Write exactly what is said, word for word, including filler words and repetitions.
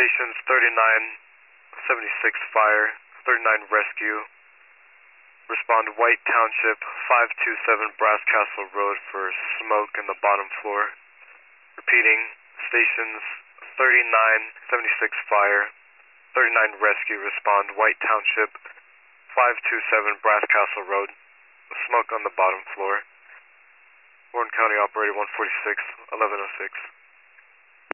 Stations thirty-nine seventy-six fire, thirty-nine rescue. Respond White Township, five two seven Brass Castle Road for smoke in the bottom floor. Repeating, Stations thirty-nine seventy-six fire, thirty-nine rescue. Respond White Township, five two seven Brass Castle Road. Smoke on the bottom floor. Warren County Operator one forty-six, eleven oh six.